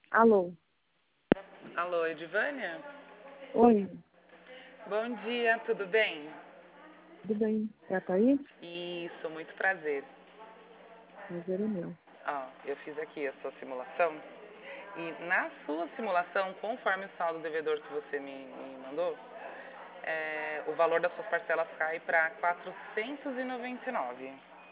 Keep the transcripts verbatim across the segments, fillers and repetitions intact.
Alô? Alô, Edivânia? Oi, Bom dia, tudo bem? tudo bem? É a Thaís? Isso, muito prazer. Prazer é meu. Ó, eu fiz aqui a sua simulação e na sua simulação, conforme o saldo devedor que você me, me mandou, é, o valor das suas parcelas cai para quatrocentos e noventa e nove.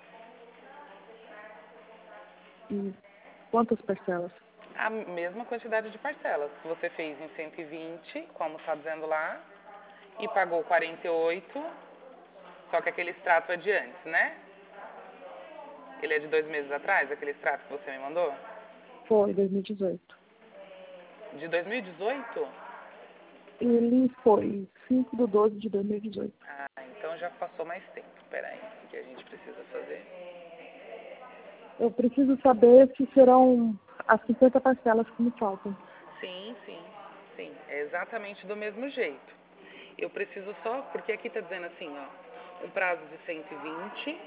E quantas parcelas? A mesma quantidade de parcelas que você fez em cento e vinte, como está dizendo lá, e pagou quarenta e oito, só que aquele extrato é de antes, né? Ele é de dois meses atrás, aquele extrato que você me mandou? Foi dois mil e dezoito. De dois mil e dezoito? Ele foi cinco de doze de dois mil e dezoito. Ah, então já passou mais tempo. Peraí, o que a gente precisa fazer? Eu preciso saber se serão as cinquenta parcelas que me faltam. Sim, sim, sim. É exatamente do mesmo jeito. Eu preciso só, porque aqui tá dizendo assim, ó, um prazo de cento e vinte,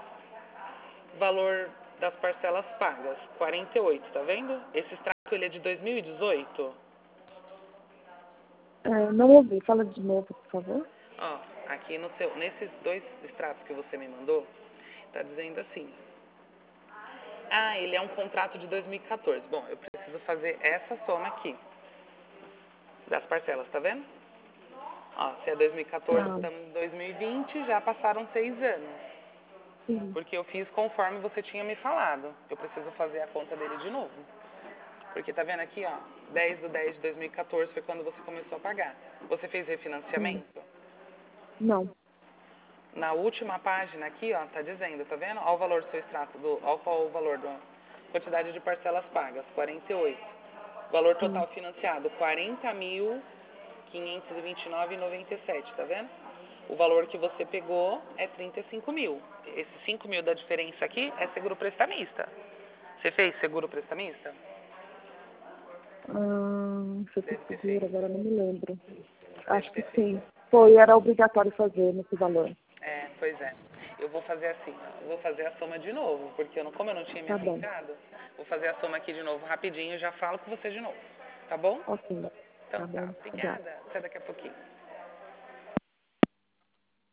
valor das parcelas pagas, quarenta e oito, tá vendo? Esse extrato ele é de dois mil e dezoito. É, não ouvi. Fala de novo, por favor. Ó, aqui no seu, nesses dois extratos que você me mandou, tá dizendo assim. Ah, ele é um contrato de dois mil e quatorze. Bom, eu preciso fazer essa soma aqui das parcelas, tá vendo? Ó, se é dois mil e quatorze, Ah, estamos em dois mil e vinte, já passaram seis anos. sim. Porque eu fiz conforme você tinha me falado. Eu preciso fazer a conta dele de novo. Porque tá vendo aqui, ó, dez de dez de dois mil e quatorze foi quando você começou a pagar. Você fez Sim. refinanciamento? Não. Na última página aqui, ó, tá dizendo, tá vendo? Ó o valor do seu extrato, do, ó qual o valor da quantidade de parcelas pagas, quarenta e oito. Valor Sim. total financiado, quarenta mil quinhentos e vinte e nove vírgula noventa e sete, tá vendo? O valor que você pegou é trinta e cinco mil. Esses cinco mil da diferença aqui é seguro prestamista. Você fez seguro prestamista? Ah, se eu Deve ter seguro, feito. agora não me lembro. Deve Acho que ter feito. sim. Foi, era obrigatório fazer nesse valor. É, pois é. Eu vou fazer assim, ó, eu vou fazer a soma de novo, porque eu não, como eu não tinha me Tá bom. atentado, vou fazer a soma aqui de novo rapidinho e já falo com você de novo. Tá bom? Ok. Então Tá tá, bom. Obrigada. obrigada. Até daqui a pouquinho.